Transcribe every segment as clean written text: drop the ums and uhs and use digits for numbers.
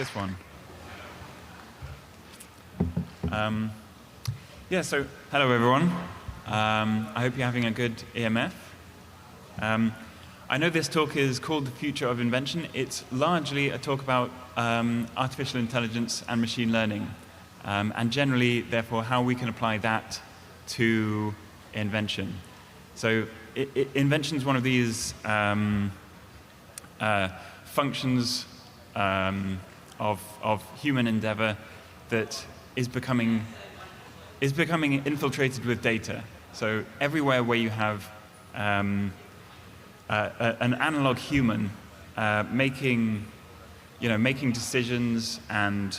this one. Yeah, so hello everyone. I hope you're having a good EMF. I know this talk is called The Future of Invention. It's largely a talk about artificial intelligence and machine learning, and generally, therefore, how we can apply that to invention. So invention is one of these functions of human endeavor that is becoming infiltrated with data. So everywhere where you have an analog human making decisions and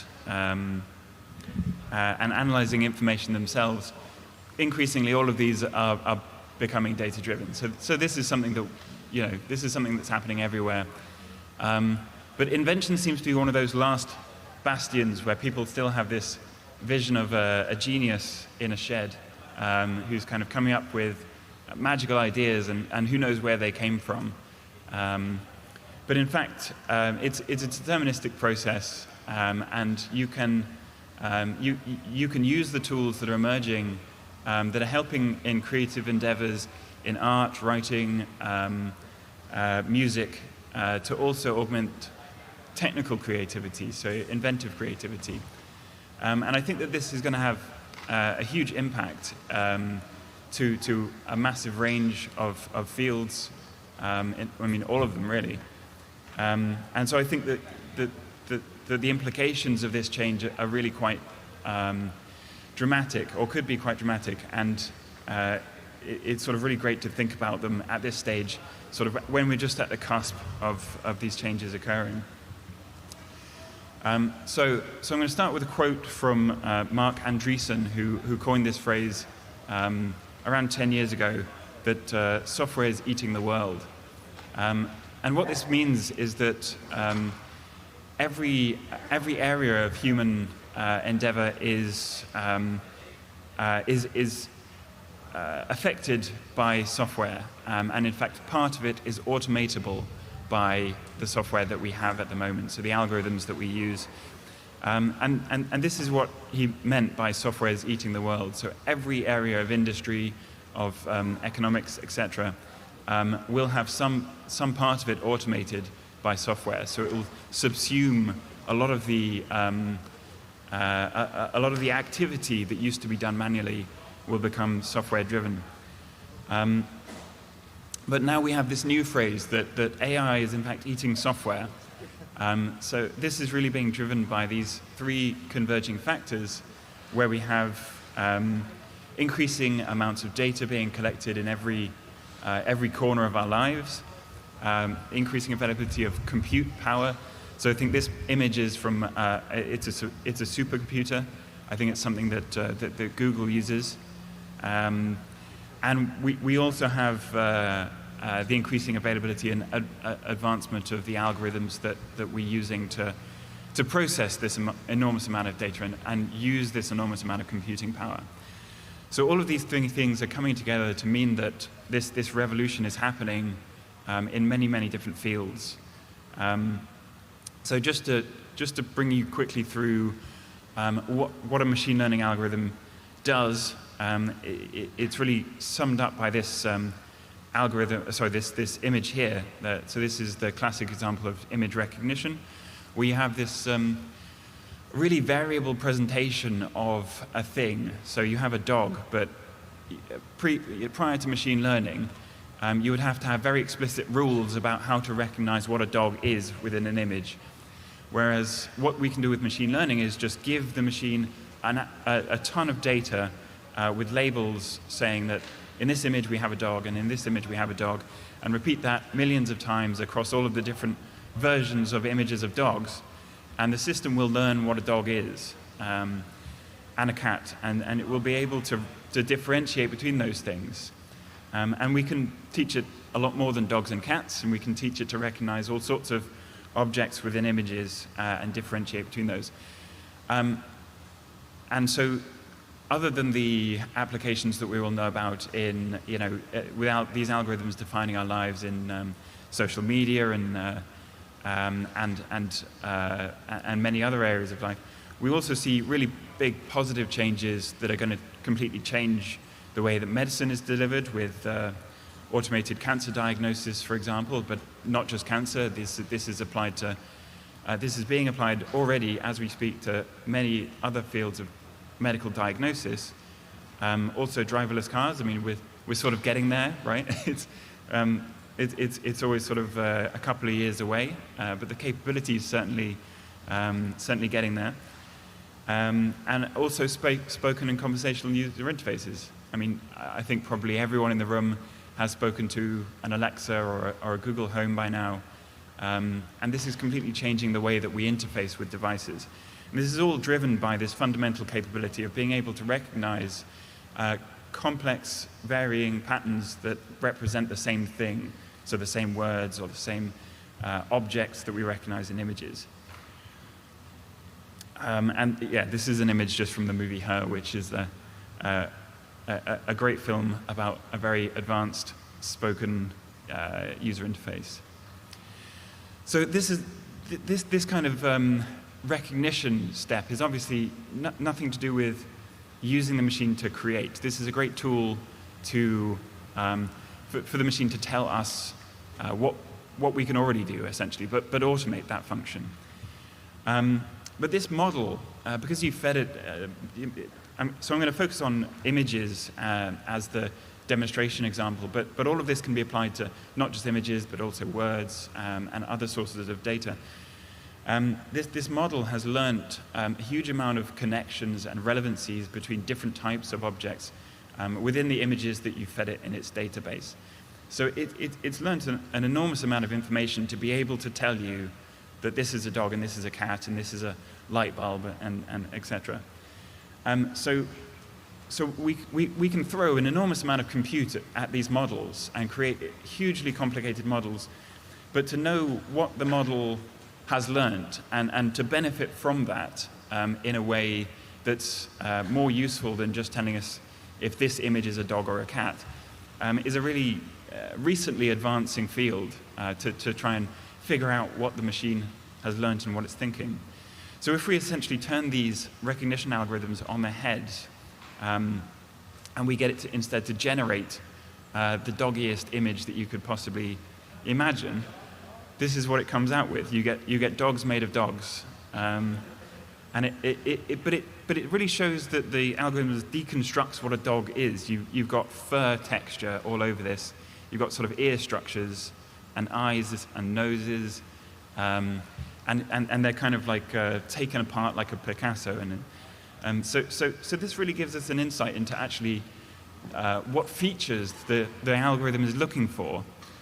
analyzing information themselves, increasingly all of these are becoming data-driven. So this is something that this is something that's happening everywhere. But invention seems to be one of those last bastions where people still have this vision of a genius in a shed who's kind of coming up with magical ideas and who knows where they came from. But in fact, it's a deterministic process, and you can use the tools that are emerging that are helping in creative endeavors in art, writing, music, to also augment technical creativity, so inventive creativity. And I think that this is going to have a huge impact to a massive range of fields. I mean, all of them really. And so I think that the implications of this change are really quite dramatic, or could be quite dramatic. And it's sort of really great to think about them at this stage, sort of when we're just at the cusp of these changes occurring. So I'm going to start with a quote from Marc Andreessen, who coined this phrase around 10 years ago, that software is eating the world. And what this means is that every area of human endeavor is affected by software, and in fact part of it is automatable by the software that we have at the moment, so the algorithms that we use. And this is what he meant by software is eating the world. So every area of industry, of economics, etc., will have some part of it automated by software. So it will subsume a lot of the activity that used to be done manually will become software driven. But now we have this new phrase that AI is in fact eating software. So this is really being driven by these three converging factors, where we have increasing amounts of data being collected in every corner of our lives, increasing availability of compute power. So I think this image is from it's a supercomputer. I think it's something that Google uses. And we also have the increasing availability and advancement of the algorithms that we're using to process this enormous amount of data and use this enormous amount of computing power. So all of these things are coming together to mean that this revolution is happening in many, many different fields. So just to bring you quickly through what a machine learning algorithm does, it's really summed up by this algorithm. Sorry, this image here. So this is the classic example of image recognition. We have this really variable presentation of a thing. So you have a dog, but prior to machine learning, you would have to have very explicit rules about how to recognize what a dog is within an image. Whereas what we can do with machine learning is just give the machine a ton of data with labels saying that in this image we have a dog and in this image we have a dog, and repeat that millions of times across all of the different versions of images of dogs, and the system will learn what a dog is and a cat, and it will be able to differentiate between those things. And we can teach it a lot more than dogs and cats, and we can teach it to recognize all sorts of objects within images and differentiate between those. And so, other than the applications that we all know about in, without these algorithms defining our lives in social media and and many other areas of life. We also see really big positive changes that are going to completely change the way that medicine is delivered, with automated cancer diagnosis, for example, but not just cancer. This is applied to this is being applied already as we speak to many other fields of medical diagnosis. Also, driverless cars. I mean, we're sort of getting there, right? It's always sort of a couple of years away, but the capability is certainly getting there. And also spoken and conversational user interfaces. I mean, I think probably everyone in the room has spoken to an Alexa or a Google Home by now. And this is completely changing the way that we interface with devices. And this is all driven by this fundamental capability of being able to recognize complex, varying patterns that represent the same thing, so the same words or the same objects that we recognize in images. And yeah, this is an image just from the movie Her, which is a great film about a very advanced spoken user interface. So this kind of recognition step is obviously nothing to do with using the machine to create. This is a great tool to for the machine to tell us what we can already do, essentially, but automate that function. But this model, because you fed it, so I'm going to focus on images as the demonstration example, but all of this can be applied to not just images, but also words and other sources of data. This model has learnt a huge amount of connections and relevancies between different types of objects within the images that you fed it in its database. So it's learnt an enormous amount of information to be able to tell you that this is a dog and this is a cat and this is a light bulb and etc. So we can throw an enormous amount of compute at these models and create hugely complicated models, but to know what the model has learned and to benefit from that in a way that's more useful than just telling us if this image is a dog or a cat is a really recently advancing field to try and figure out what the machine has learned and what it's thinking. So if we essentially turn these recognition algorithms on their heads, and we get it instead to generate the doggiest image that you could possibly imagine, this is what it comes out with. You get dogs made of dogs, and but it really shows that the algorithm deconstructs what a dog is. You've got fur texture all over this. You've got sort of ear structures and eyes and noses, and they're kind of like taken apart like a Picasso. So this really gives us an insight into actually what features the algorithm is looking for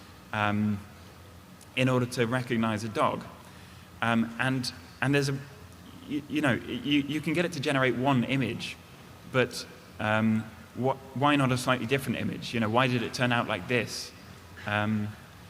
in order to recognize a dog. And there's you can get it to generate one image, but why not a slightly different image? Why did it turn out like this? And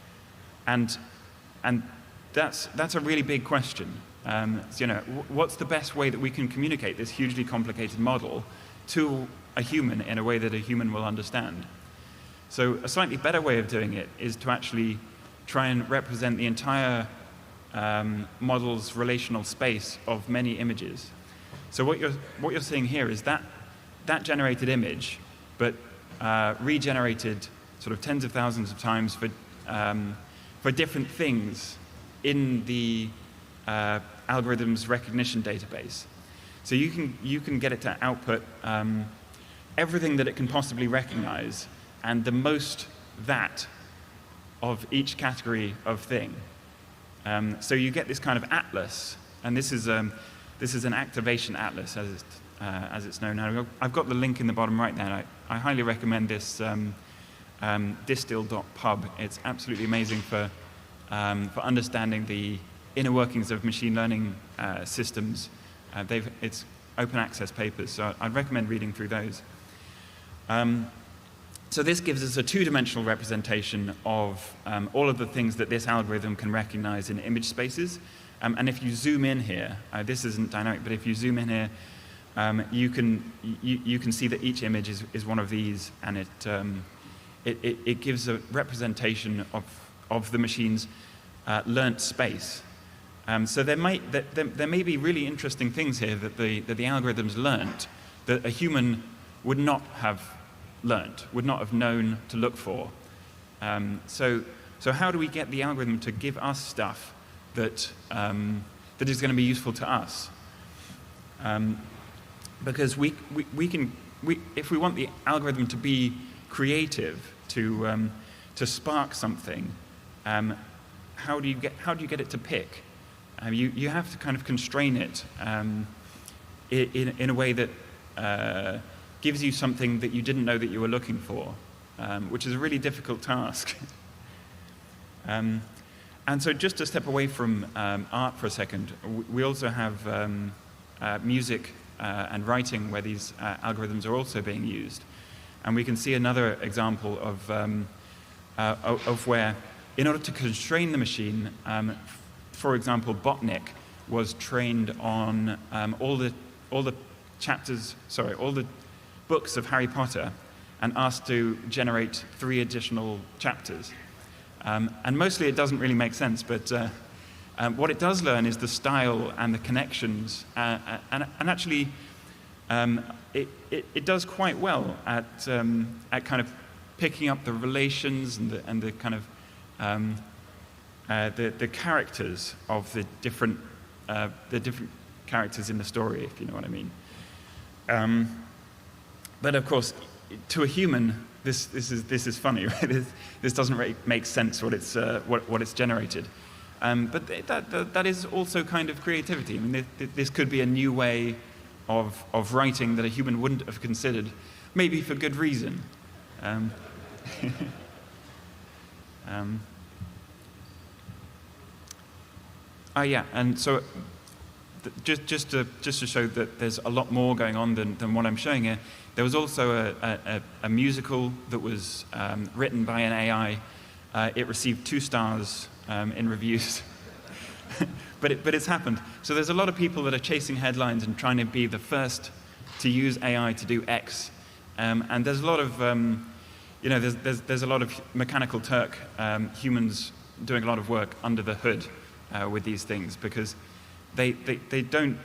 that's a really big question. What's the best way that we can communicate this hugely complicated model to a human in a way that a human will understand? So a slightly better way of doing it is to actually try and represent the entire model's relational space of many images. So what you're seeing here is that generated image, but regenerated sort of tens of thousands of times for different things in the algorithm's recognition database. So you can get it to output everything that it can possibly recognize, and the most that of each category of thing. So you get this kind of atlas, and this is an activation atlas as it's known now. I've got the link in the bottom right there. I highly recommend this distill.pub. It's absolutely amazing for understanding the inner workings of machine learning systems. It's open access papers, so I'd recommend reading through those. So this gives us a two-dimensional representation of all of the things that this algorithm can recognize in image spaces. And if you zoom in here, this isn't dynamic, but if you zoom in here, you can see that each image is one of these, and it gives a representation of the machine's learnt space. So there may be really interesting things here that the algorithms learned that a human would not have learned, would not have known to look for. So how do we get the algorithm to give us stuff that is going to be useful to us? Because if we want the algorithm to be creative, to spark something, how do you get it to pick? You have to kind of constrain it in a way that gives you something that you didn't know that you were looking for, which is a really difficult task. And so just to step away from art for a second, we also have music and writing where these algorithms are also being used. And we can see another example of where, in order to constrain the machine, for example, Botnik was trained on all the books of Harry Potter and asked to generate 3 additional chapters. And mostly it doesn't really make sense, but what it does learn is the style and the connections, and actually it does quite well at kind of picking up the relations and the kind of the characters of the different characters in the story, if you know what I mean. But of course, to a human, this is funny, right? This doesn't really make sense what it's generated. But that is also kind of creativity. I mean, this could be a new way of writing that a human wouldn't have considered, maybe for good reason. Yeah, and so just to show that there's a lot more going on than what I'm showing here, there was also a musical that was written by an AI. It received 2 stars in reviews, but it's happened. So there's a lot of people that are chasing headlines and trying to be the first to use AI to do X, and there's a lot of there's a lot of Mechanical Turk humans doing a lot of work under the hood with these things, because they don't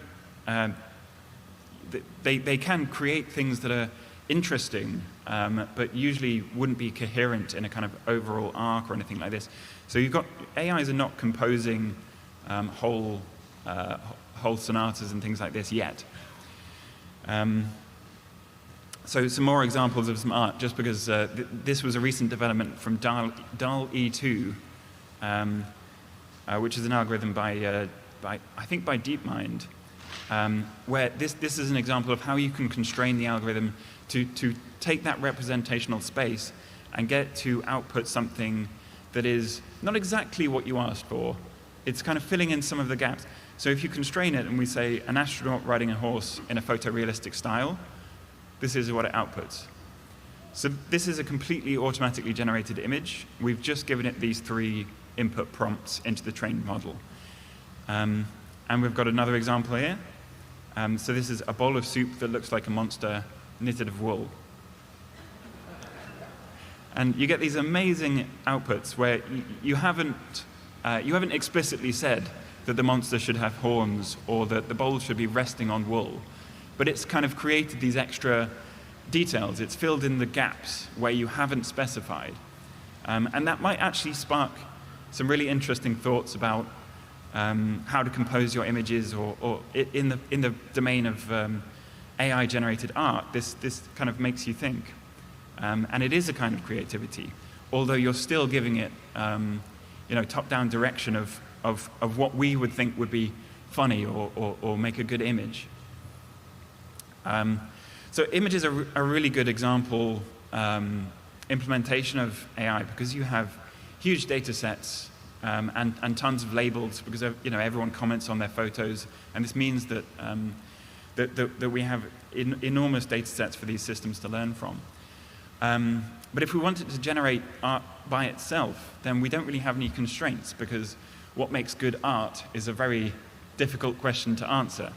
they can create things that are interesting, but usually wouldn't be coherent in a kind of overall arc or anything like this. So you've got AIs are not composing whole sonatas and things like this yet. So some more examples of some art, just because this was a recent development from DALL-E 2, which is an algorithm by DeepMind, where this is an example of how you can constrain the algorithm to take that representational space and get to output something that is not exactly what you asked for. It's kind of filling in some of the gaps. So if you constrain it and we say an astronaut riding a horse in a photorealistic style, this is what it outputs. So this is a completely automatically generated image. We've just given it these 3 input prompts into the trained model. And we've got another example here. So this is a bowl of soup that looks like a monster knitted of wool. And you get these amazing outputs where you haven't explicitly said that the monster should have horns or that the bowl should be resting on wool. But it's kind of created these extra details. It's filled in the gaps where you haven't specified. And that might actually spark some really interesting thoughts about how to compose your images, or in the domain of AI-generated art. This kind of makes you think. And it is a kind of creativity, although you're still giving it top-down direction of what we would think would be funny or make a good image. So images are a really good example implementation of AI, because you have huge data sets and tons of labels, because everyone comments on their photos, and this means that that we have enormous data sets for these systems to learn from. But if we wanted to generate art by itself, then we don't really have any constraints, because what makes good art is a very difficult question to answer.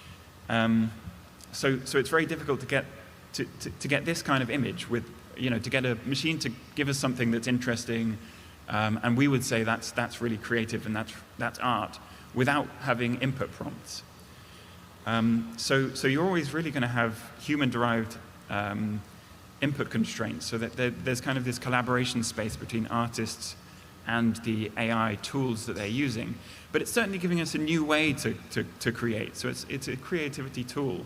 So it's very difficult to get this kind of image with, to get a machine to give us something that's interesting, and we would say that's really creative and that's art, without having input prompts. So you're always really going to have human-derived input constraints, so that there's kind of this collaboration space between artists and the AI tools that they're using. But it's certainly giving us a new way to create. So it's a creativity tool.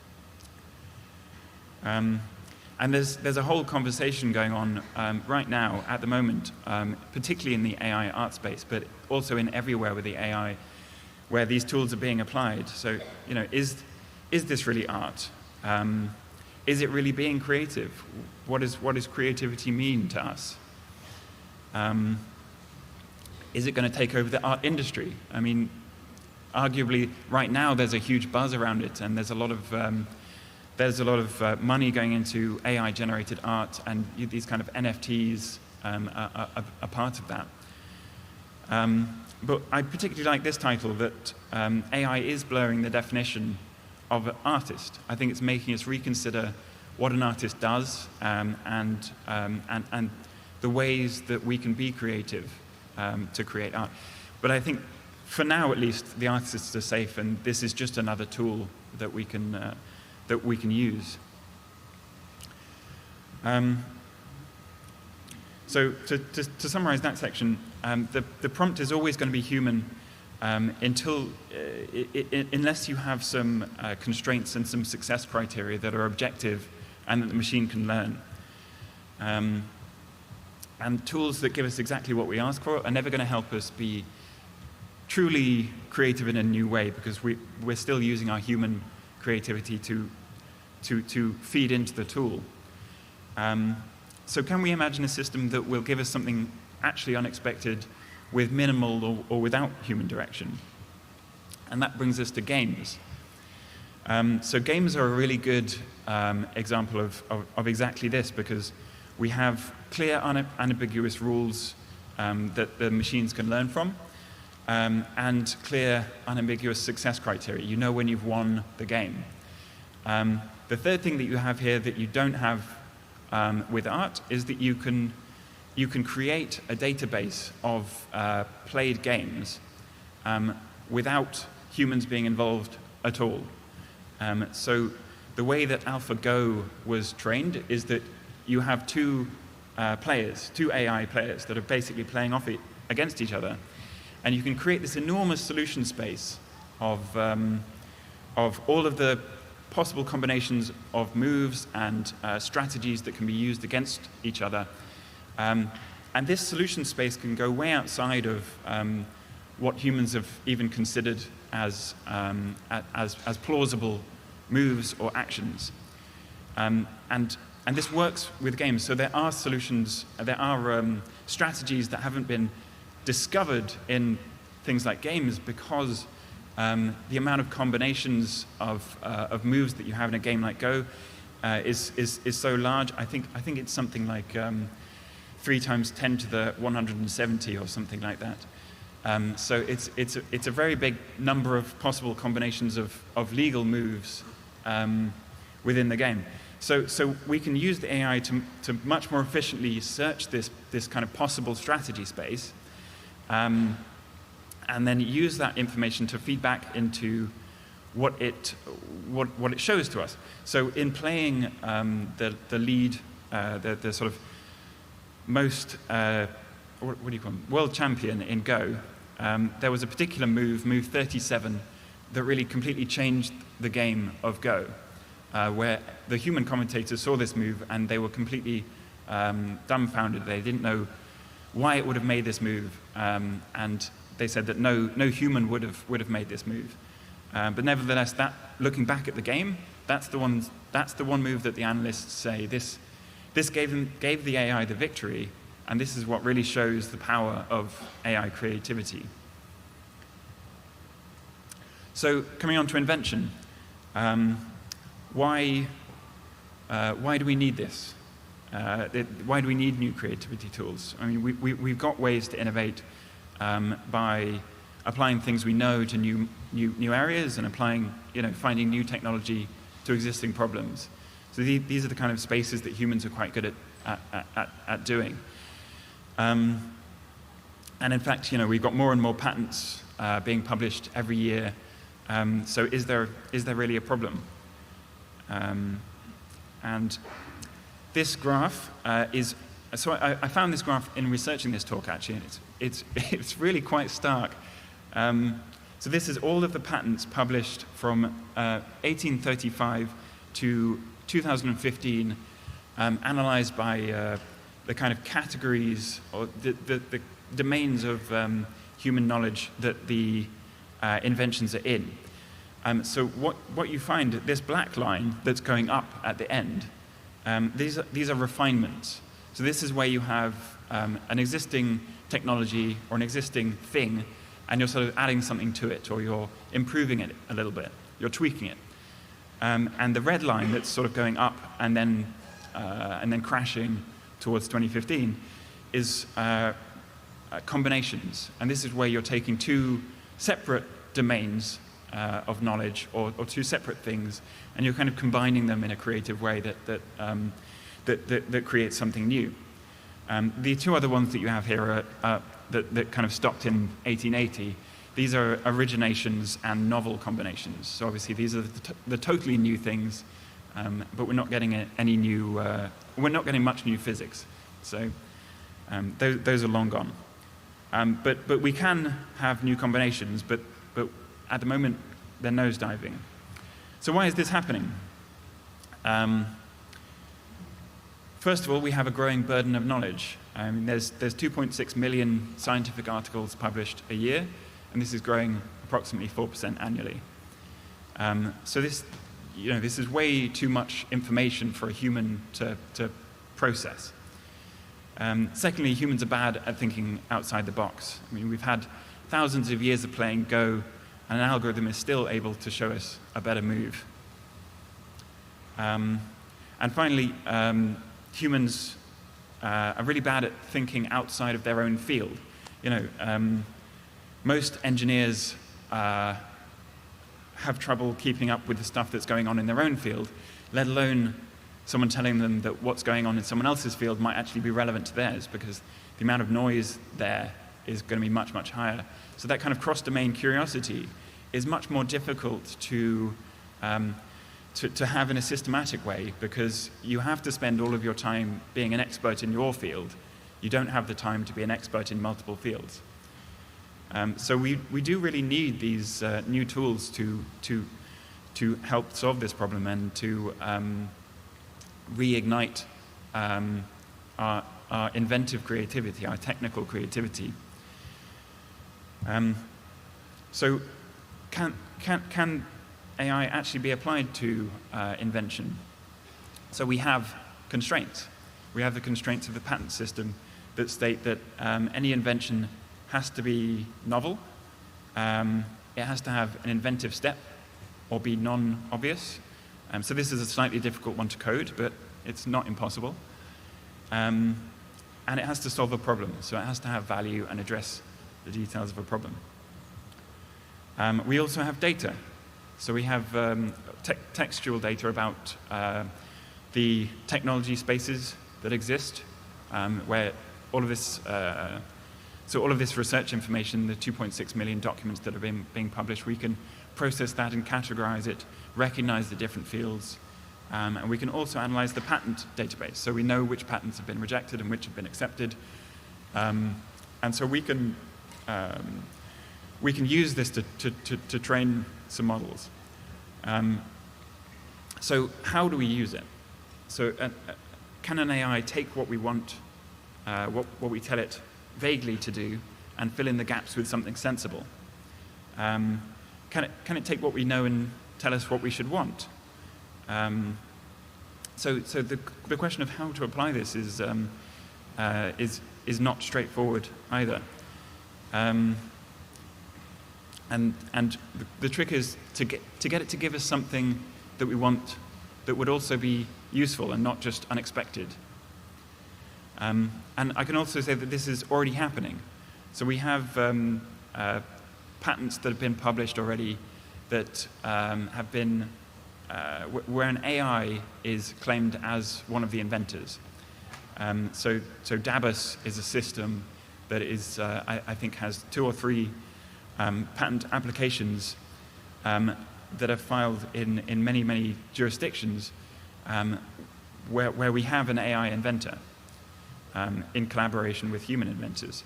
And there's a whole conversation going on right now at the moment, particularly in the AI art space, but also in everywhere with the AI, where these tools are being applied. So, is this really art? Is it really being creative? What does creativity mean to us? Is it going to take over the art industry? I mean, arguably, right now there's a huge buzz around it, and there's a lot of money going into AI-generated art, and these kind of NFTs are part of that. But I particularly like this title, that AI is blurring the definition of an artist. I think it's making us reconsider what an artist does, and the ways that we can be creative to create art. But I think, for now at least, the artists are safe, and this is just another tool that we can use. So to summarize that section, the prompt is always going to be human unless you have some constraints and some success criteria that are objective and that the machine can learn. And tools that give us exactly what we ask for are never going to help us be truly creative in a new way, because we're still using our human creativity to feed into the tool. So can we imagine a system that will give us something actually unexpected with minimal or without human direction? And that brings us to games. So games are a really good example of exactly this, because we have clear, unambiguous rules that the machines can learn from, and clear, unambiguous success criteria. You know when you've won the game. The third thing that you have here that you don't have with art is that you can create a database of played games without humans being involved at all. So the way that AlphaGo was trained is that you have two AI players that are basically playing off against each other, and you can create this enormous solution space of all of the possible combinations of moves and strategies that can be used against each other. And this solution space can go way outside of what humans have even considered as plausible moves or actions. And this works with games. So there are solutions, there are strategies that haven't been discovered in things like games, because the amount of combinations of moves that you have in a game like Go is so large. I think it's something like 3 times 10 to the 170 or something like that. So it's a very big number of possible combinations of legal moves within the game. So we can use the AI to much more efficiently search this kind of possible strategy space, and then use that information to feed back into what it shows to us. So in playing the lead, the sort of most what do you call them? World champion in Go, there was a particular move 37, that really completely changed the game of Go, where the human commentators saw this move and they were completely dumbfounded. They didn't know why it would have made this move, and they said that no human would have made this move. But nevertheless, that, looking back at the game, that's the one move that the analysts say this gave the AI the victory, and this is what really shows the power of AI creativity. So coming on to invention, why do we need this? Why do we need new creativity tools? I mean, we've got ways to innovate by applying things we know to new areas, and finding new technology to existing problems. So these are the kind of spaces that humans are quite good at doing. And in fact, we've got more and more patents being published every year. So is there really a problem? And this graph is, so I found this graph in researching this talk actually, and it's really quite stark. So this is all of the patents published from 1835 to 2015, analyzed by the kind of categories or the domains of human knowledge that the inventions are in. So what you find, this black line that's going up at the end, these are refinements. So this is where you have an existing technology or an existing thing, and you're sort of adding something to it, or you're improving it a little bit, you're tweaking it. And the red line that's sort of going up and then crashing towards 2015 is combinations. And this is where you're taking two separate domains of knowledge, or two separate things, and you're kind of combining them in a creative way that creates something new. The two other ones that you have here are that kind of stopped in 1880. These are originations and novel combinations. So obviously these are the totally new things, but we're not getting any new. We're not getting much new physics. So those are long gone. But we can have new combinations, but at the moment they're nosediving. So why is this happening? First of all, we have a growing burden of knowledge. There's 2.6 million scientific articles published a year, and this is growing approximately 4% annually. So this is way too much information for a human to process. Secondly, humans are bad at thinking outside the box. I mean, we've had thousands of years of playing Go, and an algorithm is still able to show us a better move. And finally, humans are really bad at thinking outside of their own field. Most engineers have trouble keeping up with the stuff that's going on in their own field, let alone someone telling them that what's going on in someone else's field might actually be relevant to theirs, because the amount of noise there is going to be much, much higher. So that kind of cross-domain curiosity is much more difficult to have in a systematic way, because you have to spend all of your time being an expert in your field. You don't have the time to be an expert in multiple fields. So we do really need these new tools to help solve this problem and to reignite our inventive creativity, our technical creativity. So can AI actually be applied to invention? So we have constraints. We have the constraints of the patent system that state that any invention has to be novel, it has to have an inventive step, or be non-obvious. So this is a slightly difficult one to code, but it's not impossible. And it has to solve a problem, so it has to have value and address the details of a problem. We also have data. So we have textual data about the technology spaces that exist, where all of this, so all of this research information, the 2.6 million documents that have been being published, we can process that and categorize it, recognize the different fields, and we can also analyze the patent database. So we know which patents have been rejected and which have been accepted. And so we can use this to train some models. So how do we use it? So can an AI take what we want, what we tell it vaguely to do, and fill in the gaps with something sensible? Can it take what we know and tell us what we should want? So the question of how to apply this is not straightforward either. And the trick is to get it to give us something that we want that would also be useful and not just unexpected. And I can also say that this is already happening. So we have patents that have been published already that have been, where an AI is claimed as one of the inventors. So Dabus is a system that is, I think, has 2 or 3 patent applications that are filed in many, many jurisdictions where we have an AI inventor in collaboration with human inventors.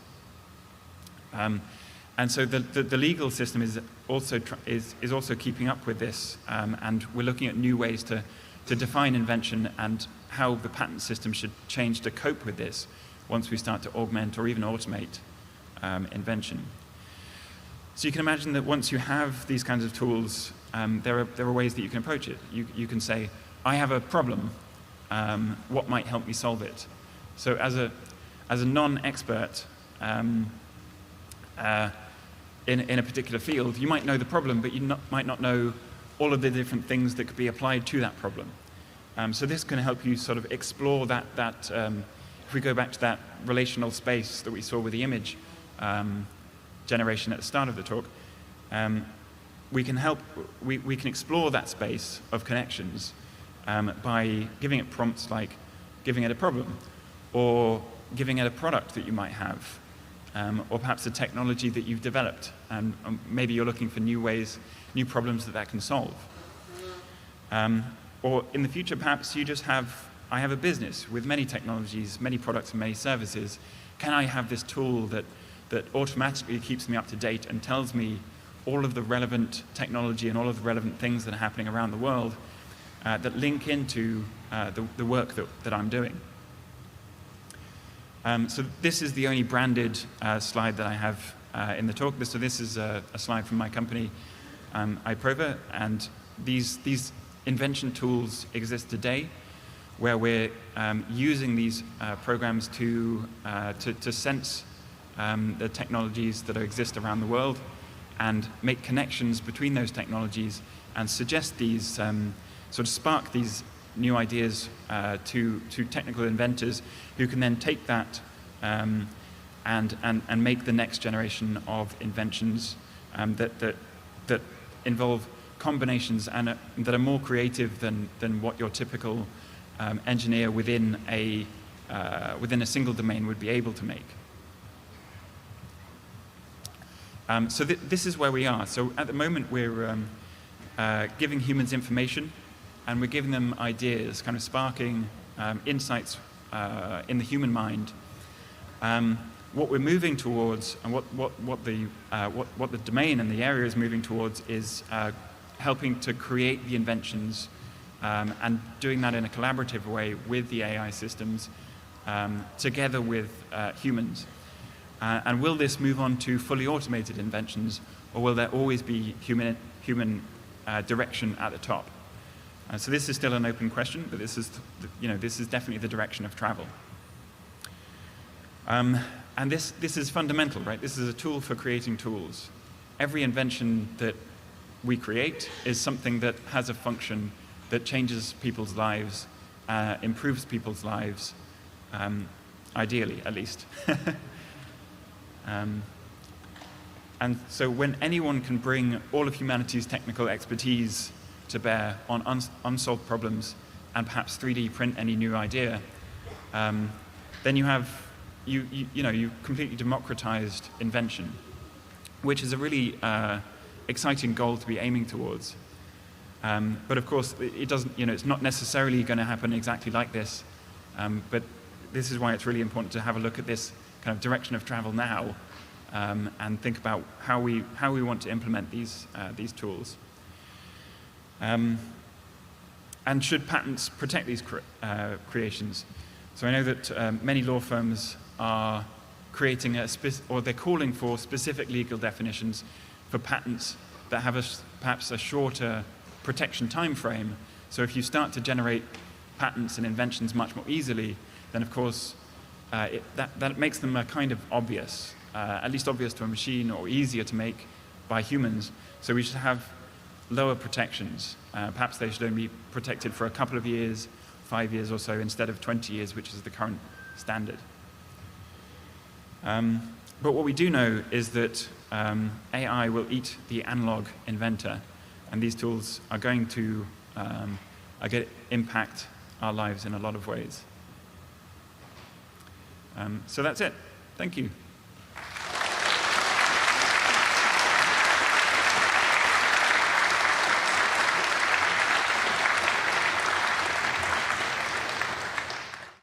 And so the legal system is also keeping up with this, and we're looking at new ways to define invention and how the patent system should change to cope with this once we start to augment or even automate invention. So you can imagine that once you have these kinds of tools, there are ways that you can approach it. You can say, I have a problem. What might help me solve it? So as a non-expert in a particular field, you might know the problem, but you might not know all of the different things that could be applied to that problem. So this can help you sort of explore that if we go back to that relational space that we saw with the image generation at the start of the talk, we can explore that space of connections by giving it prompts like giving it a problem, or giving it a product that you might have, or perhaps a technology that you've developed, and maybe you're looking for new ways, new problems that can solve. Or in the future, perhaps you just I have a business with many technologies, many products and many services. Can I have this tool that automatically keeps me up to date and tells me all of the relevant technology and all of the relevant things that are happening around the world that link into the work that I'm doing? So this is the only branded slide that I have in the talk. So this is a slide from my company, iProver, and these invention tools exist today, where we're using these programs to sense the technologies that exist around the world and make connections between those technologies and suggest these, sort of spark these new ideas to technical inventors who can then take that and make the next generation of inventions that involve combinations and that are more creative than what your typical engineer within a single domain would be able to make. So this is where we are. So at the moment we're giving humans information, and we're giving them ideas, kind of sparking insights in the human mind. What we're moving towards, and what the domain and the area is moving towards, is helping to create the inventions and doing that in a collaborative way with the AI systems, together with humans. And will this move on to fully automated inventions, or will there always be human direction at the top? So this is still an open question, but this is definitely the direction of travel. And this is fundamental, right? This is a tool for creating tools. Every invention that we create is something that has a function that changes people's lives, improves people's lives, ideally, at least. And so when anyone can bring all of humanity's technical expertise to bear on unsolved problems and perhaps 3D print any new idea, then you completely democratized invention, which is a really exciting goal to be aiming towards. But of course, it doesn't. It's not necessarily going to happen exactly like this. But this is why it's really important to have a look at this kind of direction of travel now, and think about how we want to implement these tools. And should patents protect these creations? So I know that many law firms are creating or they're calling for specific legal definitions for patents that have perhaps a shorter protection time frame. So if you start to generate patents and inventions much more easily, then of course that makes them a kind of obvious, at least obvious to a machine, or easier to make by humans. So we should have lower protections. Perhaps they should only be protected for a couple of years, 5 years or so, instead of 20 years, which is the current standard. But what we do know is that AI will eat the analog inventor, and these tools are going to impact our lives in a lot of ways. So that's it. Thank you.